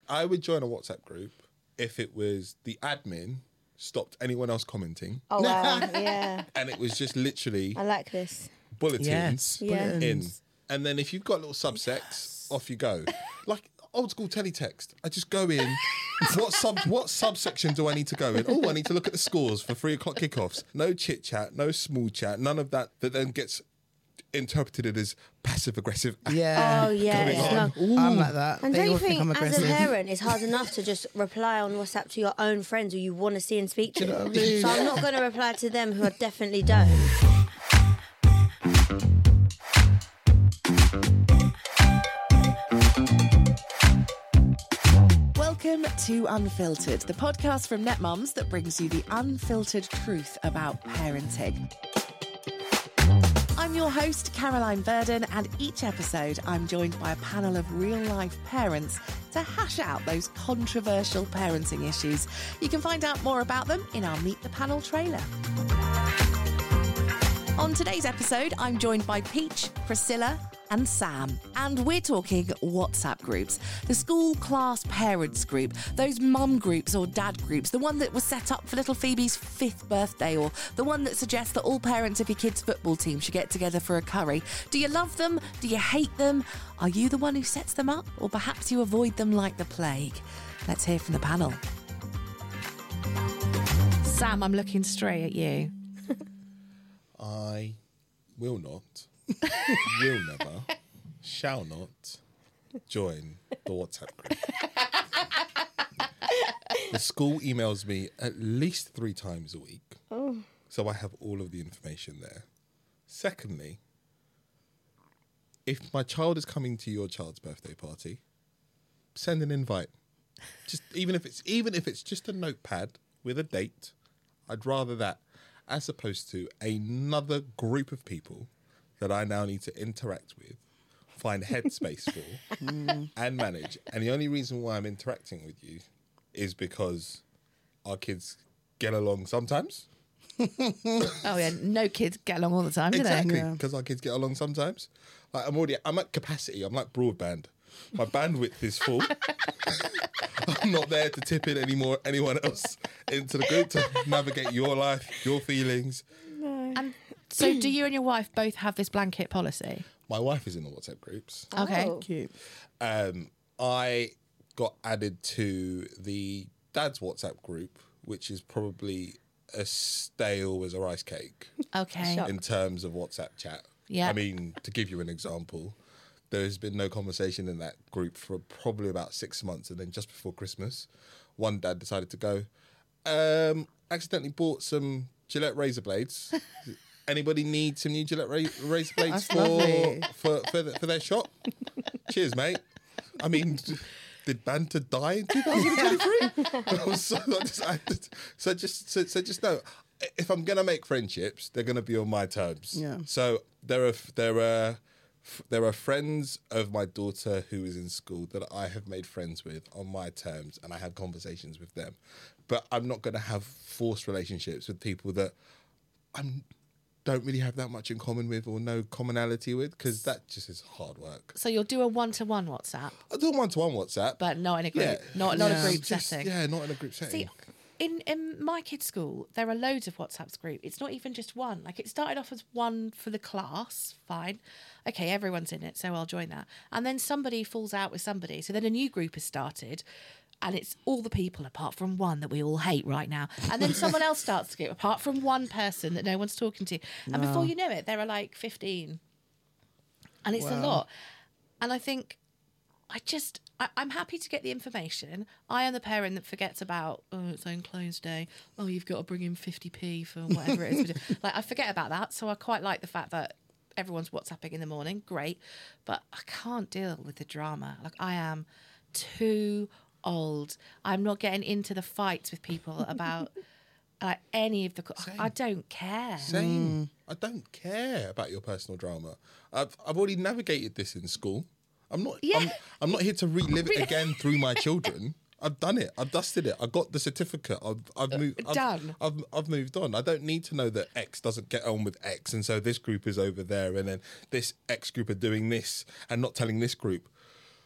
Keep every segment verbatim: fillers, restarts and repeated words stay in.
I would join a WhatsApp group if it was the admin stopped anyone else commenting. Oh, wow. Yeah. And it was just literally I like this. bulletins Yes, Yeah. in. bulletins. And then if you've got little subsects, off you go. Like old school teletext. I just go in. what sub what subsection do I need to go in? Oh, I need to look at the scores for three o'clock kickoffs. No chit chat, no small chat, none of that that then gets interpreted as passive aggressive. Yeah. Oh, yeah. Going It's on. not... Ooh. I'm like that. And They don't you all think think, I'm as a aggressive. parent, it's hard enough to just reply on WhatsApp to your own friends who you want to see and speak to? Do you know what I mean? So I'm not going to reply to them who I definitely don't. Welcome to Unfiltered, the podcast from NetMums that brings you the unfiltered truth about parenting. I'm your host, Caroline Verdon, and each episode I'm joined by a panel of real-life parents to hash out those controversial parenting issues. You can find out more about them in our Meet the Panel trailer. On today's episode, I'm joined by Peach, Priscilla, and Sam. And we're talking WhatsApp groups. The school class parents group, those mum groups or dad groups, the one that was set up for little Phoebe's fifth birthday, or the one that suggests that all parents of your kids' football team should get together for a curry. Do you love them? Do you hate them? Are you the one who sets them up? Or perhaps you avoid them like the plague? Let's hear from the panel. Sam, I'm looking straight at you. I will not, will never, shall not join the WhatsApp group. The school emails me at least three times a week. Oh. So I have all of the information there. Secondly, if my child is coming to your child's birthday party, send an invite. Just even if it's even if it's just a notepad with a date, I'd rather that as opposed to another group of people that I now need to interact with, find headspace for, and manage. And the only reason why I'm interacting with you is because our kids get along sometimes. Oh, yeah, no kids get along all the time, do Exactly, they? because our kids get along sometimes. Like I'm already, I'm at capacity. I'm like broadband. My bandwidth is full. I'm not there to tip in any more anyone else into the group to navigate your life, your feelings. And so do you and your wife both have this blanket policy? My wife is in the WhatsApp groups. Okay. Oh. Cute. Um, I got added to the dad's WhatsApp group, which is probably as stale as a rice cake Okay. Shock. in terms of WhatsApp chat. Yeah. I mean, to give you an example, there has been no conversation in that group for probably about six months. And then just before Christmas, one dad decided to go, um, accidentally bought some Gillette razor blades. Anybody need some new Gillette ra- razor blades That's for, lovely. for, for, the, for their shop? Cheers, mate. I mean, did banter die in twenty twenty-three? I was so, I just, I just, so just so, so just know, if I'm gonna make friendships, they're gonna be on my terms. Yeah. So there are there are there are friends of my daughter who is in school that I have made friends with on my terms, and I have conversations with them. But I'm not gonna have forced relationships with people that I'm. don't really have that much in common with or no commonality with, because that just is hard work. So you'll do a one-to-one WhatsApp, I do one-to-one WhatsApp. but not in a group, Yeah. not not Yeah. a group Just- setting. Yeah, not in a group setting. See, in in my kids' school, there are loads of WhatsApps group. It's not even just one. Like it started off as one for the class, fine. Okay, everyone's in it, so I'll join that. And then somebody falls out with somebody, so then a new group is started. And it's all the people apart from one that we all hate right now. And then someone else starts the group apart from one person that no one's talking to. And before you know it, there are like fifteen. And it's a Wow. lot. And I think I just, I, I'm happy to get the information. I am the parent that forgets about, oh, it's own clothes day. Oh, you've got to bring in fifty p for whatever it is. Like, I forget about that. So I quite like the fact that everyone's WhatsApping in the morning. Great. But I can't deal with the drama. Like, I am too old. I'm not getting into the fights with people about uh, any of the... Same. I don't care. Same. I don't care about your personal drama. I've I've already navigated this in school. I'm not. Yeah. I'm, I'm not here to relive it again through my children. I've done it. I've dusted it. I got the certificate. I've I've moved. I've, Done. I've I've moved on. I don't need to know that X doesn't get on with X, and so this group is over there, and then this X group are doing this and not telling this group.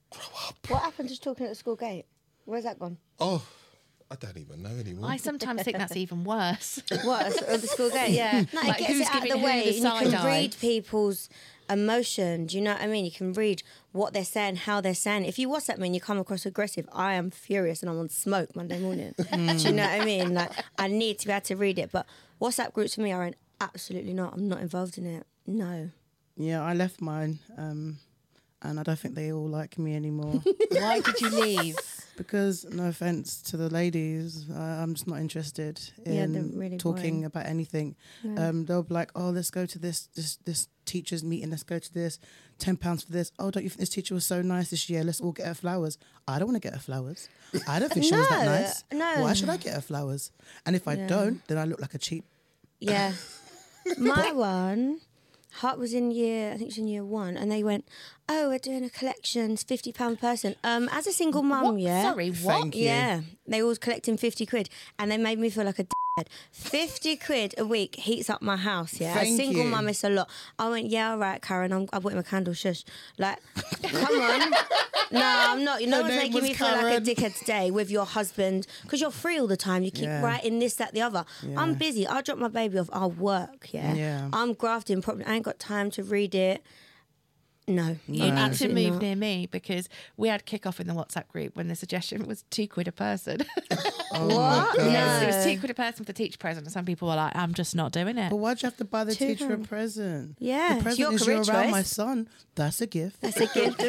What happened to talking at the school gate? Where's that gone? Oh, I don't even know anymore. I sometimes think that's even worse. What, at the school gate? Yeah. No, Like, it gets who's it out of giving the who way. the And you side can eye? read people's emotion. Do you know what I mean? You can read what they're saying, how they're saying it. If you WhatsApp me and you come across aggressive, I am furious and I'm on smoke Monday morning. Do you know what I mean? Like, I need to be able to read it. But WhatsApp groups for me are an absolutely not. I'm not involved in it. No. Yeah, I left mine, um, and I don't think they all like me anymore. Why did you leave? Because, no offence to the ladies, uh, I'm just not interested Yeah, in they're really talking boring. about anything. Um, they'll be like, oh, let's go to this this this teacher's meeting, let's go to this, ten pounds for this. Oh, don't you think this teacher was so nice this year? Let's all get her flowers. I don't want to get her flowers. I don't think she was that No, nice. no. Why should I get her flowers? And if I Yeah. don't, then I look like a cheap. Yeah. My one, Hart was in year, I think she was in year one, and they went, oh, we're doing a collection, it's fifty pounds per person. Um, as a single mum, What? yeah. Sorry, what? Thank you. Yeah. They all was collecting fifty quid, and they made me feel like a dickhead. fifty quid a week heats up my house, yeah. Thank a single you. mum, it's a lot. I went, yeah, all right, Karen, I'm, I bought him a candle, shush. Like, come on. No, I'm not. No Her one's name making was me feel like a Karen. dickhead today with your husband because you're free all the time. You keep Yeah. writing this, that, the other. I'm Yeah. busy. I'll drop my baby off. I'll work, yeah. Yeah. I'm grafting properly. I ain't got time to read it. No. You need to absolutely move not. near me because we had kick-off in the WhatsApp group when the suggestion was two quid a person. What? Yes, it was No. two quid a person for the teacher present. And some people were like, I'm just not doing it. But why'd you have to buy the Two teacher a pounds. present? Yeah, The it's present your is career you're around choice. my son. That's a gift. That's a gift.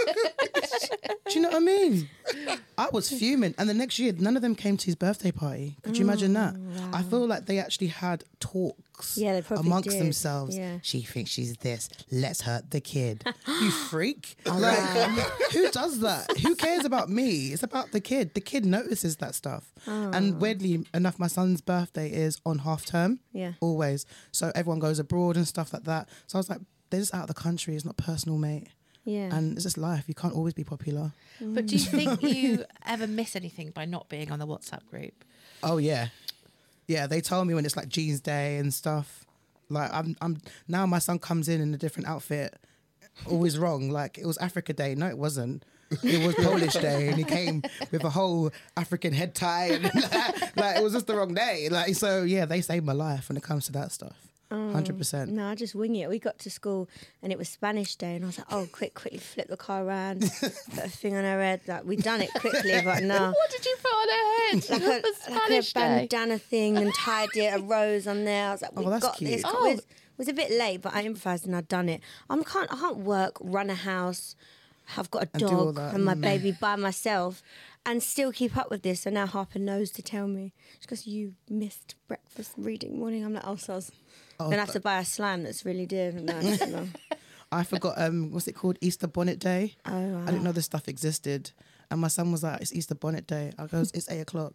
Do you know what I mean? I was fuming. And the next year, none of them came to his birthday party. Could you imagine that? I feel like they actually had talks Yeah, they probably amongst did. themselves. Yeah. She thinks she's this. Let's hurt the kid. You freak. Oh, like, who does that? Who cares about me? It's about the kid. The kid notices that stuff. Oh. And weirdly enough, my son's birthday is on half term. Yeah. Always. So everyone goes abroad and stuff like that. So I was like, they're just out of the country. It's not personal, mate. Yeah. And it's just life. You can't always be popular. But do you think you ever miss anything by not being on the WhatsApp group? Oh yeah, yeah. They told me when it's like Jeans Day and stuff. Like I'm, I'm now my son comes in in a different outfit. Always wrong. Like it was Africa Day. No, it wasn't. It was Polish Day, and he came with a whole African head tie, and like it was just the wrong day. Like so, yeah. They saved my life when it comes to that stuff. Hundred percent. No, I just wing it. We got to school and it was Spanish Day, and I was like, "Oh, quick, quickly flip the car around, put a thing on her head." Like we done it quickly, but no. What did you put on her head? Like a, For like a Spanish Day? bandana thing and tied it, a rose on there. I was like, Oh, "We that's got cute. this." Oh. It was, it was a bit late, but I improvised and I'd done it. I can't, I can't work, run a house, have got a And do all dog that. and my Mm. baby by myself, and still keep up with this. So now Harper knows to tell me. She goes, "You missed breakfast reading morning." I'm like, "Oh, so." Oh, Then I have to buy a slime that's really dear. No, no. I forgot. Um, what's it called? Easter Bonnet Day. Oh, wow. I didn't know this stuff existed. And my son was like, "It's Easter Bonnet Day." I goes, "It's eight o'clock."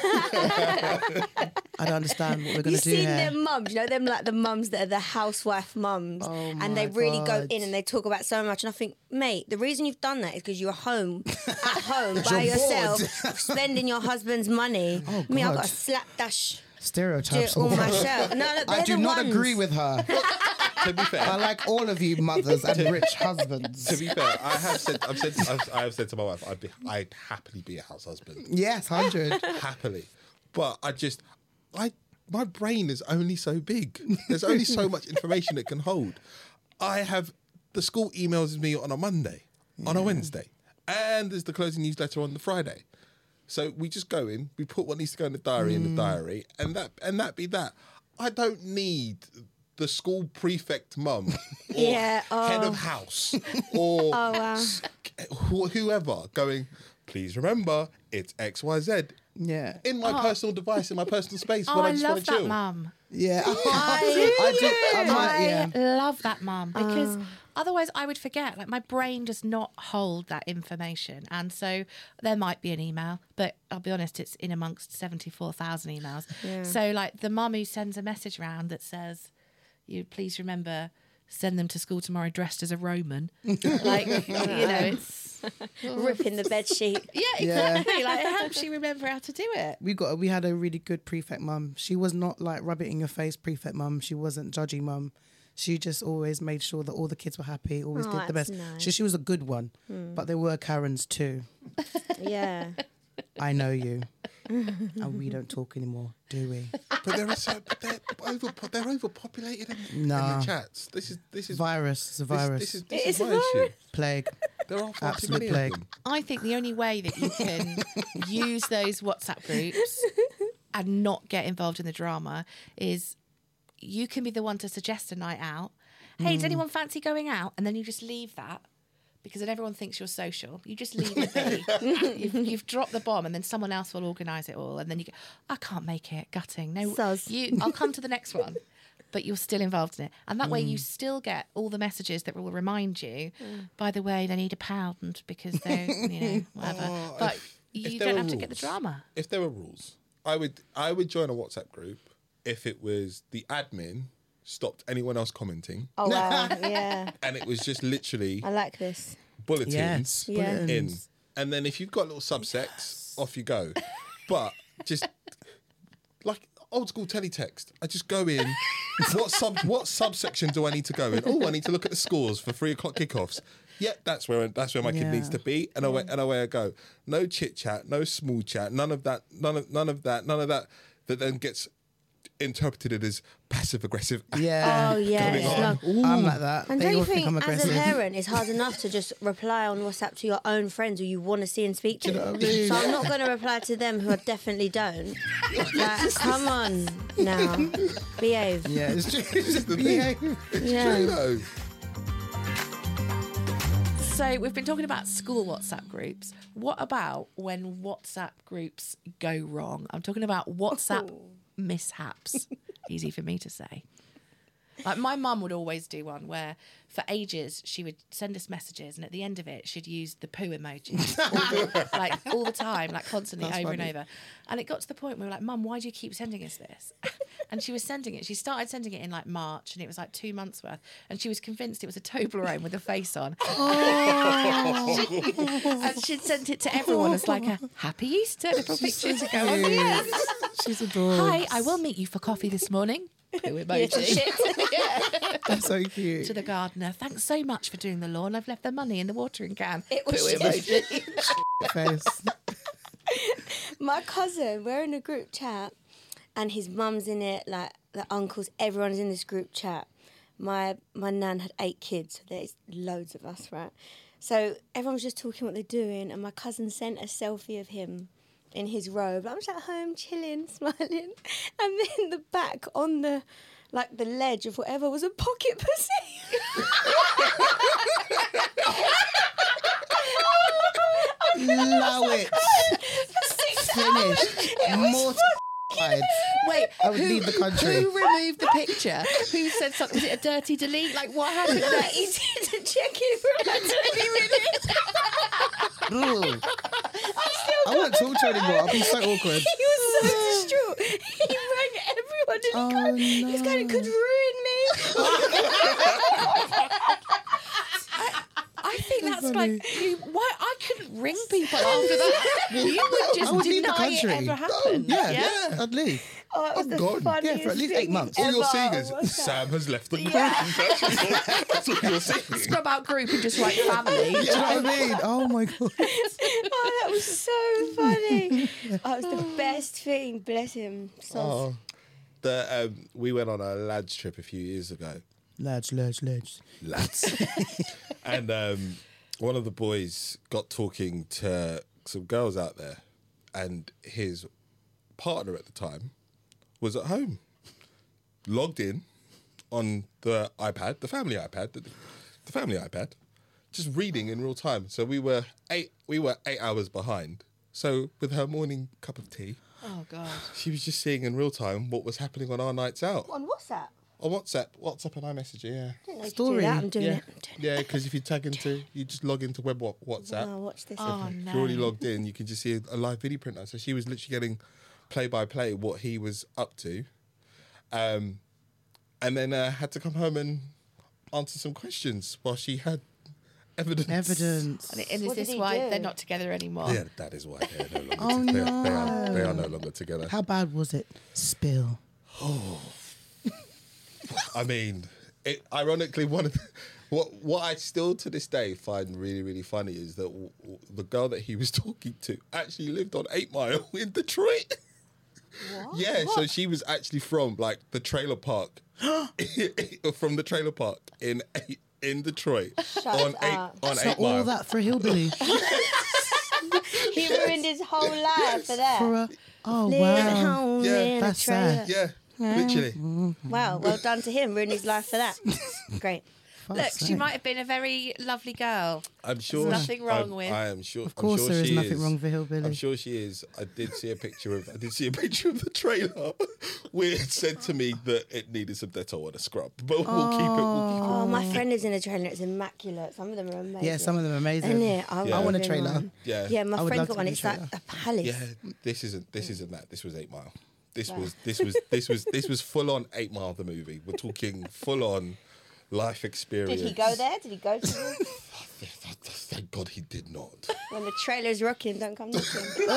I don't understand what we're gonna You've do seen here. them mums, you know, them like the mums that are the housewife mums, Oh and they my really go God. in and they talk about so much. And I think, mate, the reason you've done that is because you're home, at home by You're yourself, bored. spending your husband's money. Oh, Me, I've God. got to slap dash, do Stereotypes. it all all over. myself. No, no, I they're do the not ones. agree with her. To be fair, I like all of you mothers and rich husbands. to be fair, I have said, I've said, I've, I have said to my wife, I'd be, I'd happily be a house husband, Yes, hundred. happily. But I just, I, my brain is only so big. There's only so much information it can hold. I have the school emails me on a Monday, on a Wednesday, and there's the closing newsletter on the Friday. So we just go in, we put what needs to go in the diary in the diary, and that and that be that. I don't need the school prefect mum or Yeah, head oh. of house or Oh, wow. s- wh- whoever going, please remember, it's X Y Z Yeah, in my personal device, in my personal space Oh, when I I just love want to that chill. mum. yeah. I, I do. I might, yeah. I love that mum because otherwise I would forget. Like my brain does not hold that information, and so there might be an email, but I'll be honest, it's in amongst seventy-four thousand emails. Yeah. So like the mum who sends a message around that says, "You please remember." Send them to school tomorrow dressed as a Roman. Like, you know, it's... ripping the bed sheet. Yeah, exactly. Like, it helps you remember how to do it. We got. We had a really good prefect mum. She was not like rub it in your face prefect mum. She wasn't judgy mum. She just always made sure that all the kids were happy, always Oh, did the that's best. nice. She, she was a good one, but there were Karens too. Yeah. I know you. And we don't talk anymore, do we? But there are so but they're over they're overpopulated in, in Nah. the chats. This is this is Virus. It's a this, virus. This is this It is is a my issue. virus. Plague. There are far too Absolute many plague. of them. I think the only way that you can use those WhatsApp groups and not get involved in the drama is you can be the one to suggest a night out. Hey, does anyone fancy going out? And then you just leave that because then everyone thinks you're social. You just leave it be. you've, you've dropped the bomb and then someone else will organise it all. And then you go, I can't make it. Gutting. No, Soz. you. I'll come to the next one. But you're still involved in it. And that way you still get all the messages that will remind you, by the way, they need a pound because they're, you know, whatever. Oh, but if- you if there don't were have to get the rules- drama. If there were rules, I would I would join a WhatsApp group if it was the admin stopped anyone else commenting Oh wow. Yeah. and it was just literally I like this. bulletins Yes. Yeah. in. bulletins. And then if you've got little subsects, off you go. But just like old school teletext, I just go in. what sub what subsection do I need to go in? Oh, I need to look at the scores for three o'clock kickoffs. Yeah, that's where that's where my kid Yeah. needs to be, and away and away I go. No chit chat, no small chat, none of that, none of none of that, none of that. That then gets interpreted as passive aggressive. Yeah. Oh yeah. Coming It's on. not- I'm like that. And they don't you all think, think, I'm as a aggressive. parent, it's hard enough to just reply on WhatsApp to your own friends who you want to see and speak to? you know what I mean? So I'm not going to reply to them who I definitely don't. Like, come on now, behave. Yeah, it's true. It's just the yeah. thing. It's Yeah. true though. So we've been talking about school WhatsApp groups. What about when WhatsApp groups go wrong? I'm talking about WhatsApp mishaps. Easy for me to say. Like my mum would always do one where for ages she would send us messages and at the end of it she'd use the poo emoji all the, like all the time, like constantly That's over and funny. over. And it got to the point where we were like, Mum, why do you keep sending us this? And she was sending it. She started sending it in like March and it was like two months worth. And she was convinced it was a Toblerone with a face on. And she'd sent it to everyone as like a happy Easter little picture to go on. Yes. She's adorable. Hi, I will meet you for coffee this morning. Poo emoji. That's so cute. To the gardener, thanks so much for doing the lawn. I've left the money in the watering can. It was Poo just- emoji. Face. My cousin, we're in a group chat, and his mum's in it, like the uncles, everyone's in this group chat. My my nan had eight kids, so there's loads of us, right? So everyone's just talking what they're doing, and my cousin sent a selfie of him in his robe. I'm just at home chilling, smiling, and then the back on the like the ledge of whatever was a pocket pussy. Allow it. Finished. Mortified. Wait, I would who, leave the country. Who removed the picture? Who said something? Was it a dirty delete? Like, what happened Like, next? he didn't check it for like twenty minutes. Ugh. I won't talk to you anymore. I'll be so awkward. He was so distraught. He rang everyone and he, Oh, can't, he was going, it could ruin I think that's funny. like, you, why? I couldn't ring people after that. You would just I would leave the deny it country. ever happened. Yeah, yeah, I'd leave. me. Oh, it was I'm the gone. funniest Yeah, for at least eight thing months. All you're ever seeing on is WhatsApp. Sam has left the group. Yeah. That's, what you're, that's what you're seeing. Scrub out group and just write family. Do you know what I mean? Oh my god. Oh, that was so funny. Oh, it was the best thing. Bless him. So Oh, the um, we went on a lads trip a few years ago. Lads, lads, lads. Lads, and um, one of the boys got talking to some girls out there, and his partner at the time was at home, logged in on the iPad, the family iPad, the, the family iPad, just reading in real time. So we were eight, we were eight hours behind. So with her morning cup of tea, Oh, God. she was just seeing in real time what was happening on our nights out. on WhatsApp. On WhatsApp, WhatsApp and iMessage, yeah. I didn't know you could do Story. that. I'm doing Yeah, it. I'm doing yeah, because if you tag into, you just log into web Wa- it. WhatsApp. Oh, watch this. Oh, If no. you're already logged in, you can just see a, a live video printout. So she was literally getting play by play what he was up to, um, and then uh, had to come home and answer some questions while she had evidence. Evidence. And, and is What did this he why do? they're not together anymore? Yeah, that is why they're no longer. Oh, they, are, they, are, no. they are no longer together. How bad was it? Spill. I mean, it, ironically, one of the, what what I still to this day find really really funny is that w- w- the girl that he was talking to actually lived on Eight Mile in Detroit. What? Yeah, what? So she was actually from like the trailer park, from the trailer park in in Detroit. Shut on up. eight on So Eight Mile. all that for a hillbilly. He ruined his whole life for that. For a, oh Live wow. home Yeah. in a That's trailer. sad. Yeah, literally. Wow, well done to him. Ruined his life for that. Great. Look, Fuck's she sake. might have been a very lovely girl. I'm sure. There's nothing wrong I'm- with- I am sure. Of course I'm sure there is she nothing wrong with hillbilly. I'm sure she is. I did see a picture of. I did see a picture of the trailer where it said to me that it needed some Dettol and a scrub. But we'll keep it. We'll keep it. Oh, my friend is in a trailer. It's immaculate. Some of them are amazing. Yeah, some of them are amazing. Isn't it? I, Yeah. I want a live in trailer. one. Yeah. Yeah, my I would friend love got to one. be a It's like trailer. a palace. Yeah, this isn't. This isn't that. This was Eight Mile. This was. This was. This was. This was full on Eight Mile the movie. We're talking full on life experience. Did he go there? Did he go to Thank God he did not. when the trailer's rocking? Don't come knocking.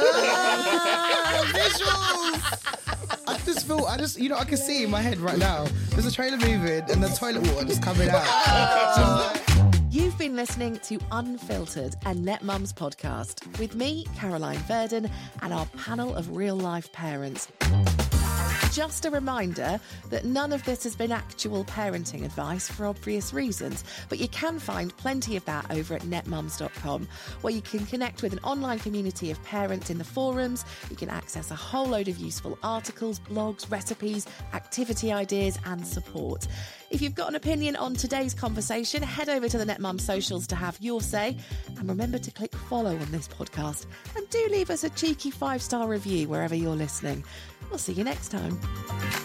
Visuals! I just feel, I just, you know, I can see in my head right now. There's a trailer moving and the toilet water just coming out. You've been listening to Unfiltered, a Net Mums podcast with me, Caroline Verdon, and our panel of real-life parents. Just a reminder that none of this has been actual parenting advice for obvious reasons, but you can find plenty of that over at net mums dot com, where you can connect with an online community of parents in the forums. You can access a whole load of useful articles, blogs, recipes, activity ideas and support. If you've got an opinion on today's conversation, head over to the NetMum socials to have your say. And remember to click follow on this podcast. And do leave us a cheeky five-star review wherever you're listening. We'll see you next time.